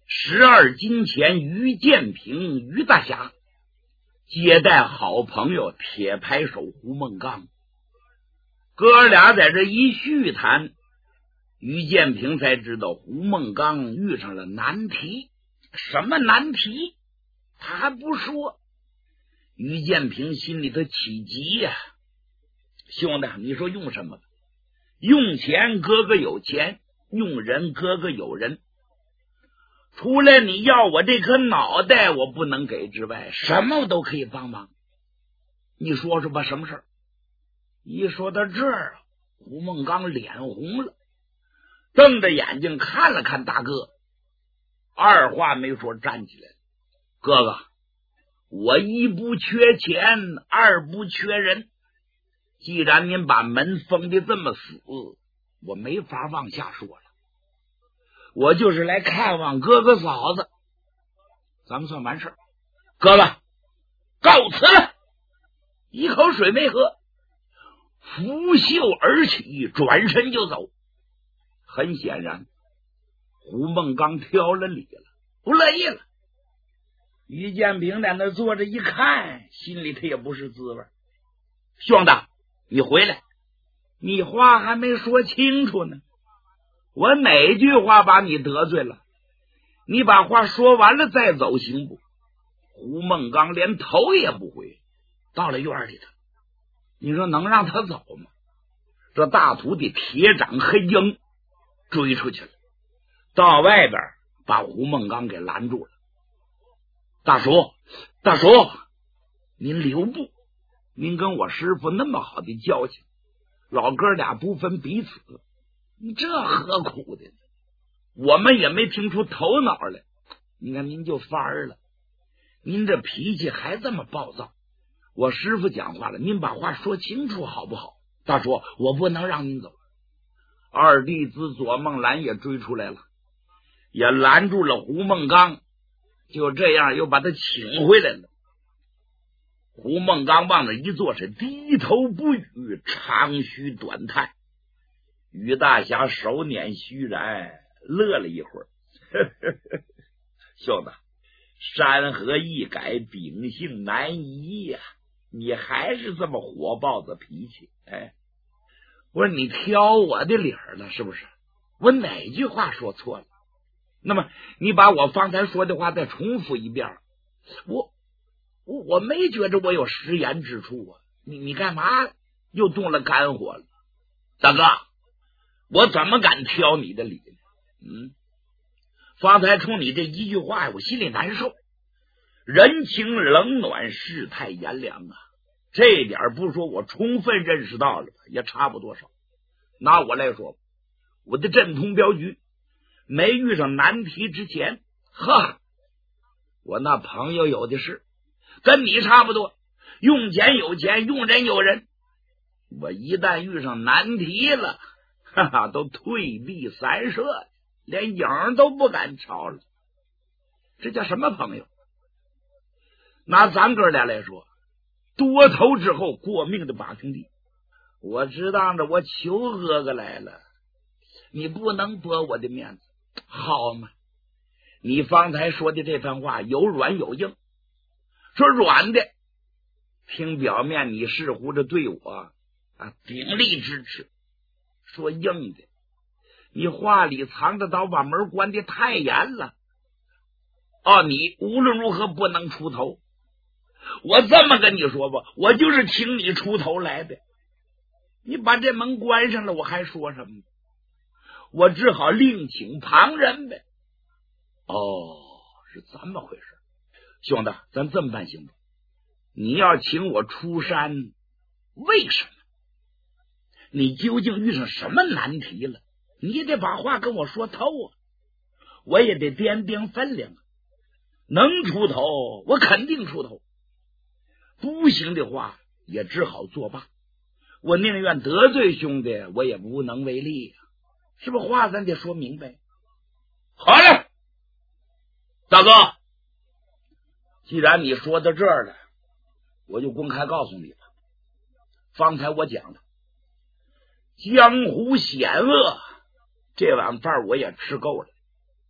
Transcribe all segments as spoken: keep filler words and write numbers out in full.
十二金钱于建平、于大侠接待好朋友铁牌手胡梦刚。哥俩在这一叙谈，于建平才知道胡梦刚遇上了难题。什么难题？他还不说。于建平心里头起急呀、啊！兄弟，你说用什么？用钱哥哥有钱，用人哥哥有人。除了你要我这颗脑袋我不能给之外，什么我都可以帮忙。你说说吧，什么事儿？一说到这儿，胡梦刚脸红了，瞪着眼睛看了看大哥，二话没说站起来了。哥哥，我一不缺钱，二不缺人，既然您把门封的这么死，我没法往下说了。我就是来看望哥哥嫂子，咱们算完事儿。哥哥，告辞了。一口水没喝，拂袖而起，转身就走。很显然，胡梦刚挑了理了，不乐意了。于建平在那坐着一看，心里他也不是滋味。兄弟，你回来，你话还没说清楚呢。我哪句话把你得罪了？你把话说完了再走行不？胡梦刚连头也不回，到了院里头，你说能让他走吗？这大徒弟铁掌黑鹰追出去了，到外边把胡梦刚给拦住了。大叔，大叔，您留步，您跟我师傅那么好的交情，老哥俩不分彼此，你这何苦的呢？我们也没听出头脑来，你看您就翻儿了，您这脾气还这么暴躁。我师傅讲话了，您把话说清楚好不好？大叔，我不能让您走。二弟子左梦兰也追出来了，也拦住了胡梦刚，就这样又把他请回来了。胡梦刚往那一坐，是低头不语，长吁短叹。于大侠手捻须髯，乐了一会儿。兄弟，山河易改，秉性难移呀、啊！你还是这么火爆的脾气。哎，我说你挑我的理儿了是不是？我哪句话说错了？那么你把我方才说的话再重复一遍。我我我没觉着我有食言之处啊！你你干嘛又动了肝火了？大哥，我怎么敢挑你的理呢？嗯，方才冲你这一句话，我心里难受。人情冷暖，世态炎凉啊！这点不说，我充分认识到了，也差不多少。拿我来说，我的镇通镖局没遇上难题之前，呵，我那朋友有的是，跟你差不多，用钱有钱，用人有人。我一旦遇上难题了，哈哈，都退避三舍，连影都不敢瞧了。这叫什么朋友？拿咱哥俩来说，多头之后过命的把兄弟。我知道着我求哥哥来了，你不能驳我的面子，好吗？你方才说的这番话有软有硬，说软的，听表面你似乎着对我啊鼎力支持；说硬的，你话里藏着刀，把门关的太严了。哦，你无论如何不能出头。我这么跟你说吧，我就是请你出头来的。你把这门关上了，我还说什么？我只好另请旁人呗。哦，是这么回事。兄弟，咱这么办行不？你要请我出山，为什么？你究竟遇上什么难题了？你也得把话跟我说透啊，我也得掂掂分量啊。能出头，我肯定出头；不行的话，也只好作罢。我宁愿得罪兄弟，我也无能为力呀、啊，是不是？话咱得说明白。好了，大哥，既然你说到这儿了，我就公开告诉你吧。方才我讲了，江湖险恶，这碗饭我也吃够了。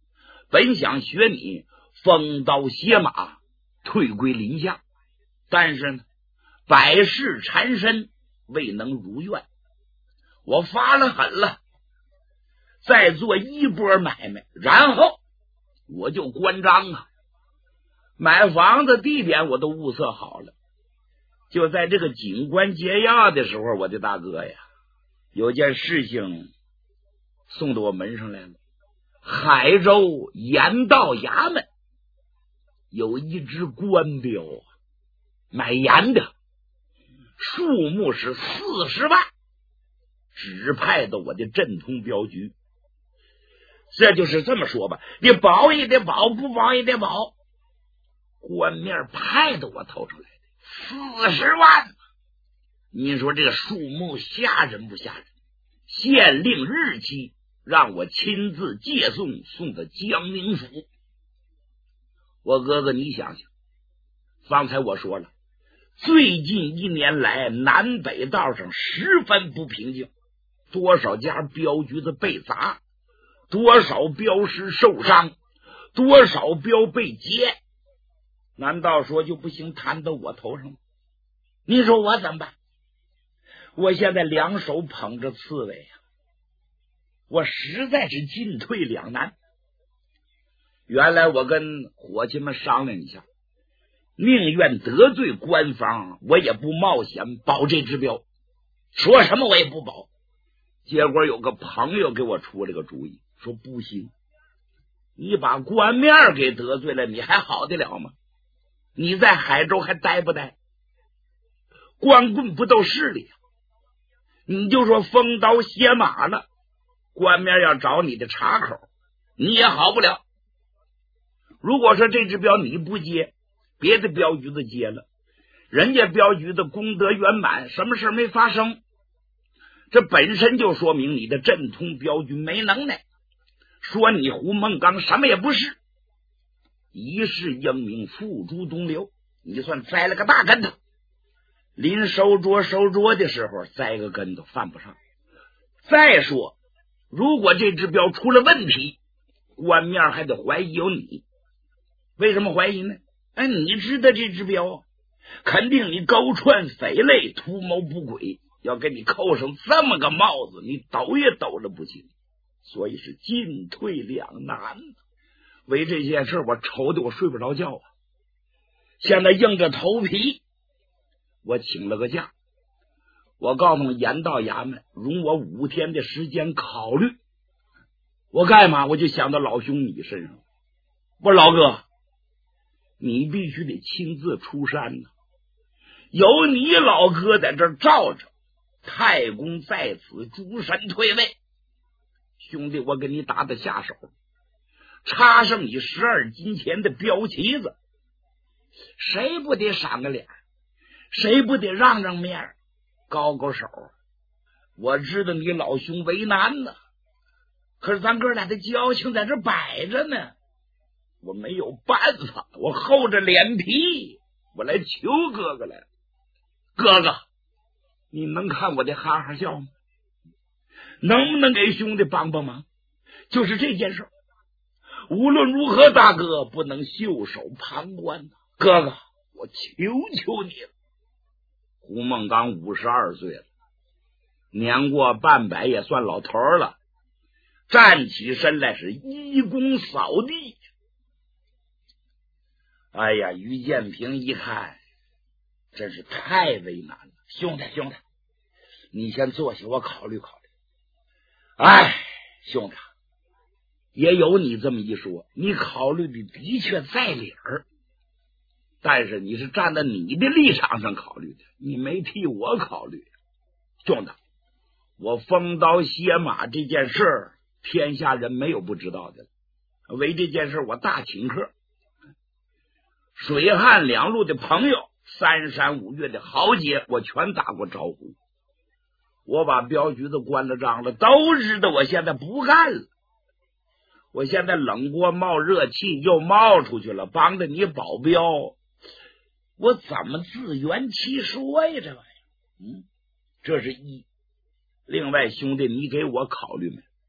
本想学你风刀血马，退归林下，但是呢，百事缠身，未能如愿。我发了狠了，再做一波买卖，然后我就关张啊。买房子地点我都物色好了，就在这个警官结押的时候，我的大哥呀，有件事情送到我门上来了。海州盐道衙门有一只官标啊，买盐的，数目是四十万，指派到我的镇通镖局。这就是这么说吧，你保也得保，不保也得保。官面派到我头上来的四十万，你说这个数目吓人不吓人？县令日期让我亲自接送，送到江宁府。我哥哥，你想想，方才我说了，最近一年来南北道上十分不平静，多少家镖局子被砸，多少镖师受伤，多少镖被劫，难道说就不行摊到我头上吗？你说我怎么办？我现在两手捧着刺猬啊，我实在是进退两难。原来我跟伙计们商量一下，宁愿得罪官方，我也不冒险保这只镖，说什么我也不保。结果有个朋友给我出了个主意，说不行，你把官面给得罪了，你还好得了吗？你在海州还待不待？官棍不斗势力，你就说风刀血马了，官面要找你的茬口，你也好不了。如果说这只镖你不接，别的镖局子接了，人家镖局的功德圆满，什么事没发生，这本身就说明你的镇通镖局没能耐，说你胡孟刚什么也不是，一世英名付诸东流，你算栽了个大跟头。临收桌收桌的时候栽个跟头犯不上。再说如果这只镖出了问题，官面还得怀疑有你。为什么怀疑呢？哎，你知道这只镖肯定你勾串匪类，图谋不轨，要给你扣上这么个帽子，你抖也抖了不清，所以是进退两难。为这件事我愁的我睡不着觉啊。现在硬着头皮，我请了个假，我告诉盐道衙门容我五天的时间考虑。我干嘛？我就想到老兄你身上。我说老哥，你必须得亲自出山呢、啊，有你老哥在这罩着，太公在此，诸神退位。兄弟，我给你打的下手，插上你十二金钱的标旗子，谁不得赏个脸？谁不得让让面，高高手？我知道你老兄为难呢，可是咱哥俩的交情在这摆着呢，我没有办法，我厚着脸皮，我来求哥哥来。哥哥，你能看我的哈哈笑吗？能不能给兄弟帮帮忙？就是这件事，无论如何，大哥不能袖手旁观啊！哥哥，我求求你了。胡孟刚五十二岁了，年过半百也算老头了，站起身来是一躬扫地。哎呀，于建平一看真是太为难了，兄弟兄弟，你先坐下，我考虑考虑。哎，兄弟，也有你这么一说，你考虑的的确在理儿，但是你是站在你的立场上考虑的，你没替我考虑。兄弟，我风刀血马这件事儿，天下人没有不知道的，为这件事我大请客，水旱两路的朋友，三山五岳的豪杰，我全打过招呼。我把镖局子关了账了，都知道我现在不干了。我现在冷锅冒热气又冒出去了，帮着你保镖，我怎么自圆其说呀？这玩意儿，嗯，这是一。另外，兄弟，你给我考虑没？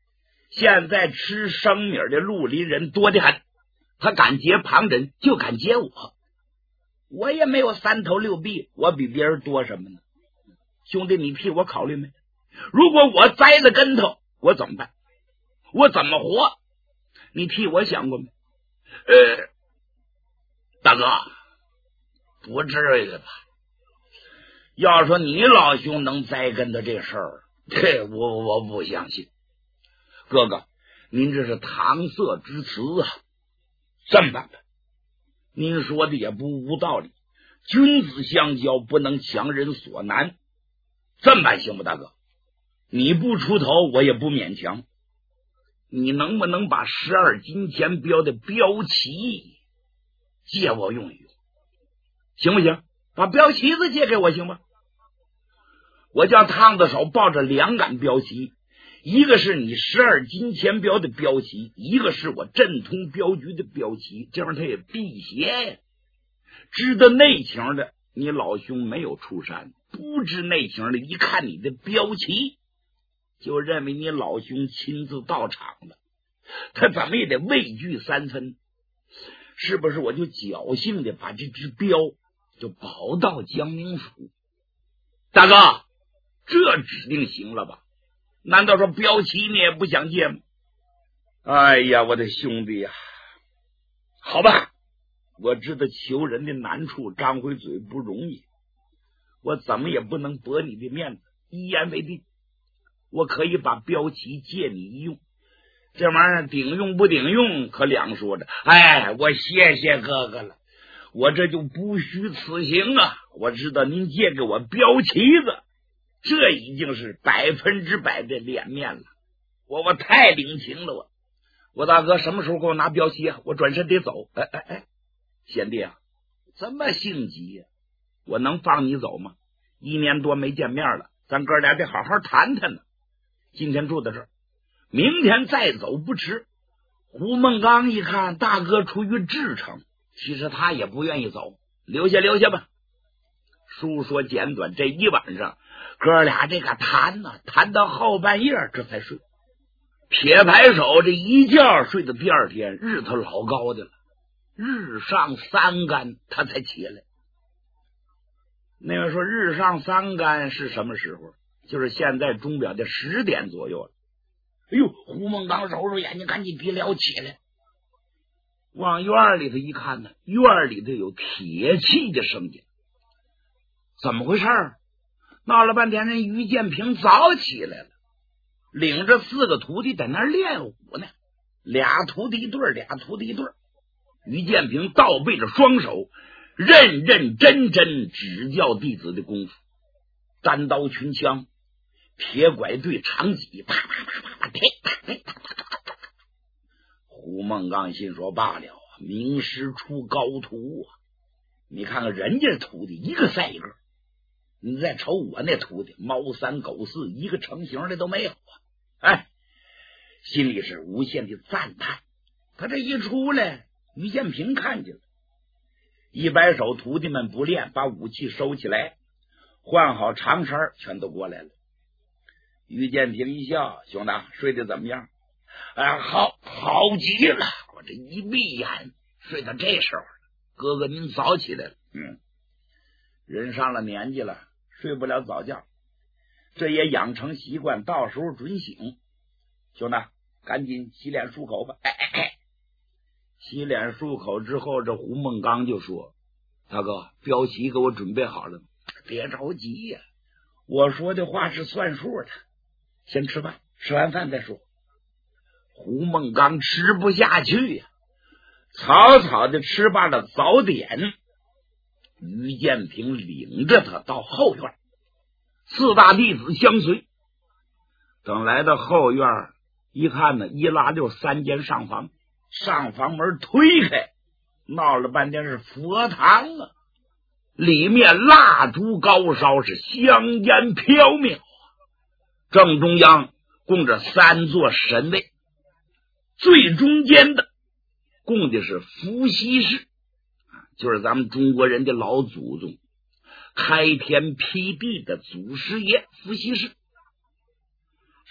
现在吃生米的绿林人多得很，他敢劫旁人，就敢劫我。我也没有三头六臂，我比别人多什么呢？兄弟，你替我考虑没？如果我栽了跟头，我怎么办？我怎么活？你替我想过没？呃，大哥，不至于吧？要说你老兄能栽跟头这事儿，这我我不相信。哥哥，您这是搪塞之词啊！这么办吧，您说的也不无道理，君子相交不能强人所难。这么办行不，大哥？你不出头，我也不勉强。你能不能把十二金钱镖的镖旗借我用一用，行不行？把镖旗子借给我行吗？我叫烫子手抱着两杆镖旗，一个是你十二金钱镖的镖旗，一个是我镇通镖局的镖旗，这样他也辟邪呀。知道内情的，你老兄没有出山；不知内情的，一看你的镖旗，就认为你老兄亲自到场了，他怎么也得畏惧三分。是不是我就侥幸的把这只镖就保到江宁府？大哥，这指定行了吧？难道说镖旗你也不想借吗？哎呀，我的兄弟呀，好吧，我知道求人的难处，张回嘴不容易，我怎么也不能驳你的面子，一言为定。我可以把镖旗借你一用，这玩意儿顶用不顶用可两说着。哎，我谢谢哥哥了，我这就不虚此行啊！我知道您借给我镖旗子，这已经是百分之百的脸面了，我我太领情了。我我大哥什么时候给我拿镖旗啊？我转身得走。哎哎哎，贤弟啊，这么性急呀、啊？我能放你走吗？一年多没见面了，咱哥俩得好好谈谈呢。今天住在这儿，明天再走不迟。胡梦刚一看大哥出于至诚，其实他也不愿意走，留下留下吧。书说简短，这一晚上哥俩这个谈呢，谈到后半夜这才睡。铁牌手这一觉睡到第二天，日头老高的了，日上三竿他才起来。那位说日上三竿是什么时候？就是现在钟表的十点左右了。哎呦，胡梦刚揉揉眼睛，赶紧别撩起来，往院里头一看呢，院里头有铁器的声音。怎么回事？闹了半天，人于建平早起来了，领着四个徒弟在那儿练武呢，俩徒弟一对，俩徒弟一对。于建平倒背着双手，认认真真指教弟子的功夫，单刀群枪，铁拐对长戟，啪啪啪啪啪，啪啪啪啪。胡梦刚心说罢了，名师出高徒啊！你看看人家徒弟一个赛一个，你再瞅我那徒弟猫三狗四，一个成型的都没有啊！哎，心里是无限的赞叹。他这一出来，于建平看见了，一摆手，徒弟们不练，把武器收起来，换好长衫，全都过来了。于建平一笑：“兄弟，睡得怎么样？”“哎，好，好极了！我这一闭眼，睡到这时候了。哥哥您早起来了。嗯，人上了年纪了，睡不了早觉，这也养成习惯，到时候准醒。兄弟，赶紧洗脸漱口吧。”哎哎哎，洗脸漱口之后，这胡梦刚就说：“大哥，镖旗给我准备好了。”“别着急呀、啊，我说的话是算数的。先吃饭，吃完饭再说。”胡梦刚吃不下去呀、啊，草草的吃罢了早点。于建平领着他到后院，四大弟子相随。等来到后院一看呢，一拉就三间上房，上房门推开，闹了半天是佛堂啊，里面蜡烛高烧，是香烟飘渺。正中央供着三座神位，最中间的供的是伏羲氏，就是咱们中国人的老祖宗，开天辟地的祖师爷伏羲氏。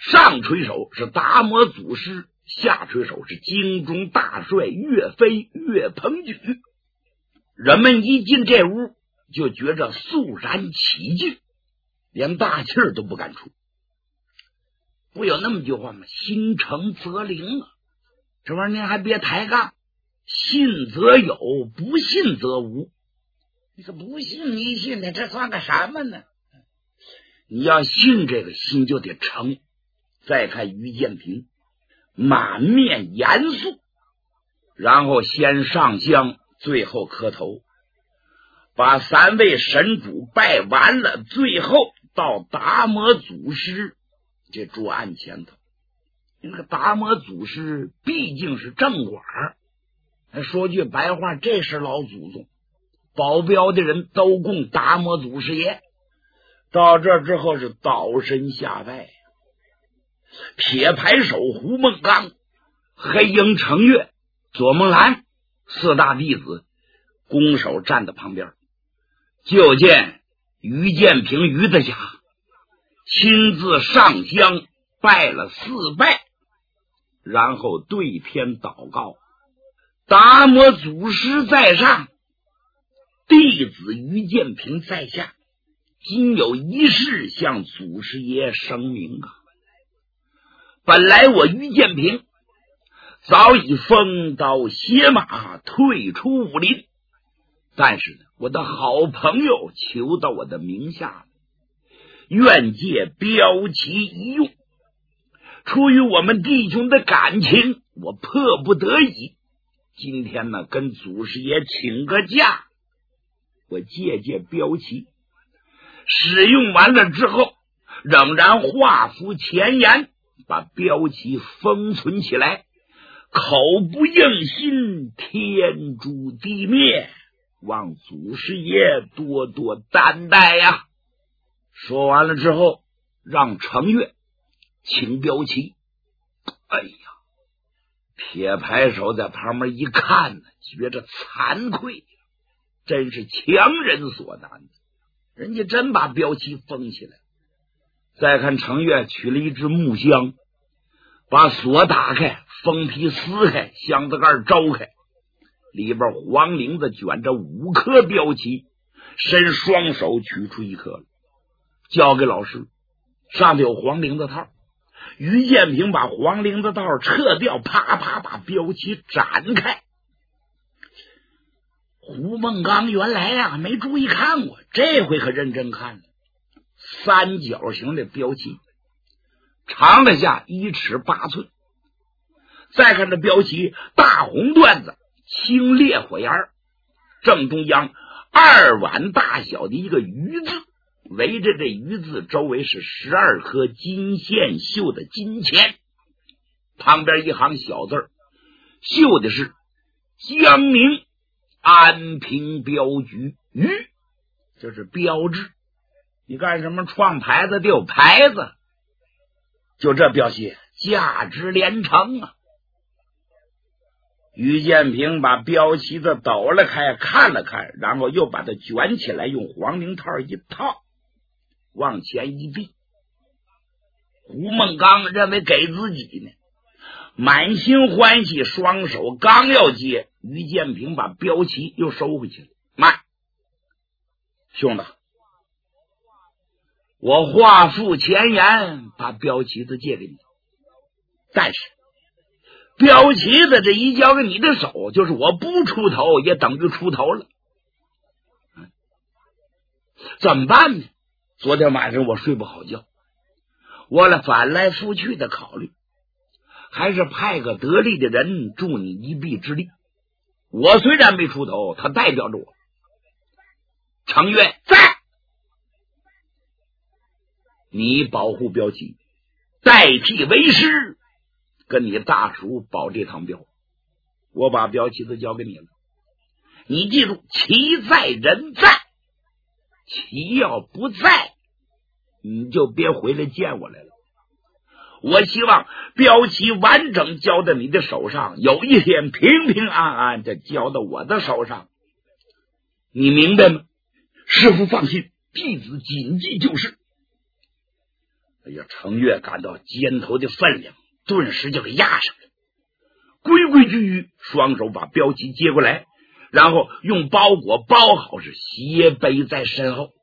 上垂手是达摩祖师，下垂手是京中大帅岳飞岳鹏举。人们一进这屋就觉着肃然起敬，连大气儿都不敢出。不有那么句话吗？心诚则灵啊！这玩意儿您还别抬杠，信则有，不信则无。你说不信你信的，这算个什么呢？你要信这个心就得诚。再看于建平满面严肃，然后先上香，最后磕头，把三位神主拜完了，最后到达摩祖师这桌案前头。那个达摩祖师毕竟是正管，说句白话，这是老祖宗，保镖的人都供达摩祖师爷。到这之后是倒身下拜，铁牌手胡梦刚、黑鹰程月、左梦兰四大弟子拱手站在旁边，就见于建平于大侠亲自上香拜了四拜，然后对天祷告：达摩祖师在上，弟子于建平在下，今有一事向祖师爷声明啊！本来我于建平早已封刀携马退出武林，但是呢，我的好朋友求到我的名下了，愿借标旗一用。出于我们弟兄的感情，我迫不得已，今天呢跟祖师爷请个假，我借借标旗。使用完了之后，仍然画符前言，把标旗封存起来，口不应心，天诛地灭，望祖师爷多多担待呀。说完了之后，让程月请标旗。哎呀，铁牌手在旁边一看呢，觉着惭愧，真是强人所难，人家真把标旗封起来。再看程月取了一支木箱，把锁打开，封皮撕开，箱子盖招开，里边黄绫子卷着五颗标旗，伸双手取出一颗了，交给老师，上头有黄绫子套。于建平把黄绫子套撤掉，啪啪把标旗展开。胡梦刚原来呀、啊、没注意看过，这回可认真看了。三角形的标旗，长了下一尺八寸。再看这标旗，大红缎子，青烈火焰，正中央二碗大小的一个鱼字，围着这鱼字周围是十二颗金线绣的金钱，旁边一行小字，绣的是江宁安平镖局鱼，这是标志。你干什么创牌子得有牌子，就这标旗价值连城啊！于建平把标旗子抖了开，看了看，然后又把它卷起来，用黄绫套一套，往前一递。胡梦刚认为给自己呢，满心欢喜，双手刚要接，于建平把标旗又收回去了。慢，兄弟，我画符前言，把标旗子借给你，但是标旗子这一交给你的手，就是我不出头也等于出头了。怎么办呢？昨天晚上我睡不好觉，我了翻来覆去的考虑，还是派个得力的人助你一臂之力。我虽然没出头，他代表着我。程月在，你保护标旗，代替为师，跟你大叔保这趟镖。我把标旗子交给你了，你记住，旗在人在，旗要不在，你就别回来见我来了。我希望标旗完整交到你的手上，有一天平平安安的交到我的手上，你明白吗？师父放心，弟子谨记就是。 哎呀，程越感到肩头的分量顿时就给压上了，规规矩矩双手把标旗接过来，然后用包裹包好，是斜背在身后。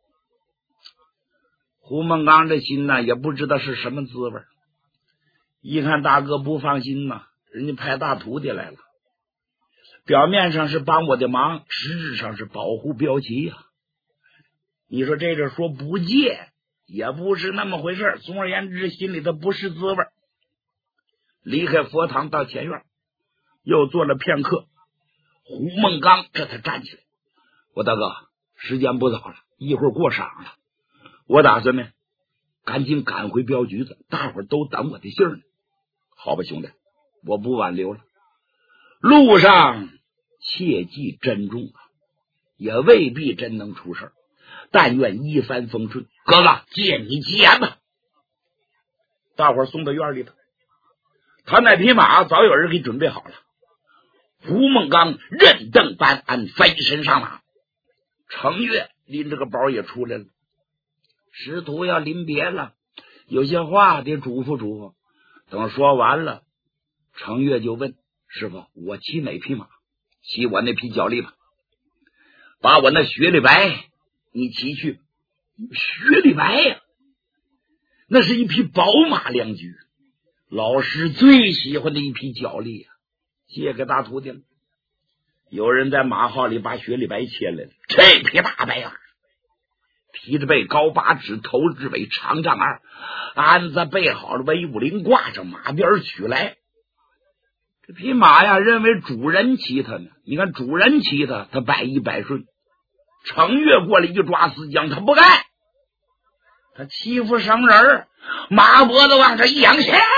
胡孟刚这心呢也不知道是什么滋味，一看大哥不放心嘛，人家派大徒弟来了，表面上是帮我的忙，实质上是保护标旗呀、啊。你说这个说不借也不是那么回事，总而言之心里头不是滋味。离开佛堂到前院，又坐了片刻，胡孟刚这才站起来，我大哥时间不早了，一会儿过晌了，我打算呢赶紧赶回镖局子，大伙儿都等我的信呢。好吧兄弟，我不挽留了，路上切记珍重啊，也未必真能出事，但愿一帆风顺。哥哥借你吉言吧。大伙儿送到院里头，他那匹马早有人给准备好了。胡孟刚任登班安，飞身上马，程越拎着个包也出来了。师徒要临别了，有些话得嘱咐嘱咐。等说完了，程越就问师傅，我骑哪匹马？骑我那匹脚力吧。把我那雪里白你骑去。雪里白呀、啊，那是一匹宝马良驹，老师最喜欢的一匹脚力啊，借给大徒弟了。有人在马号里把雪里白牵来了，这匹大白马蹄子背高八指，头至尾长丈二，鞍子备好了，威武铃挂着，马鞭取来。这匹马呀，认为主人骑它呢，你看主人骑它，它百依百顺。程越过来一抓死缰，他不干，他欺负生人，马脖子往这一仰，下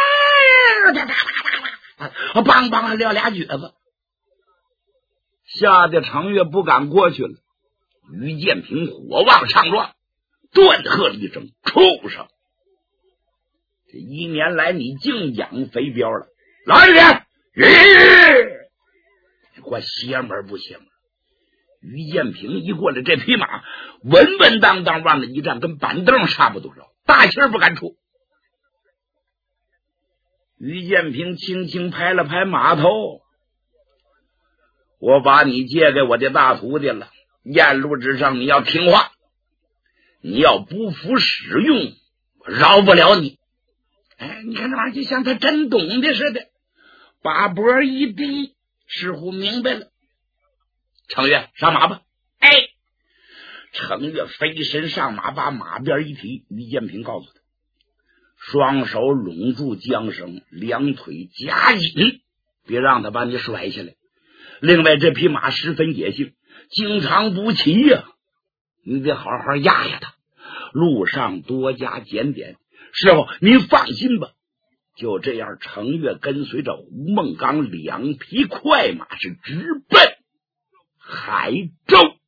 梆梆撂俩蹶子，吓得程越不敢过去了。于建平火往上撞，断喝了一声，畜生，这一年来你净养肥膘了，来这边，你怪邪门不邪门？于建平一过来，这匹马稳稳当当往那一站，跟板凳差不多少，大气儿不敢出。于建平轻轻拍了拍马头，我把你借给我的大徒弟了，沿路之上你要听话，你要不服使用，我饶不了你。哎，你看这玩意儿就像他真懂的似的，把脖一低，似乎明白了。程越上马吧。哎，程越飞身上马，把马鞭一提。于建平告诉他，双手拢住缰绳，两腿夹紧，别让他把你甩下来。另外这匹马十分野性，经常不骑呀、啊，你得好好压压它，路上多加检点。师傅你放心吧。就这样，程越跟随着胡孟刚两匹快马是直奔海州。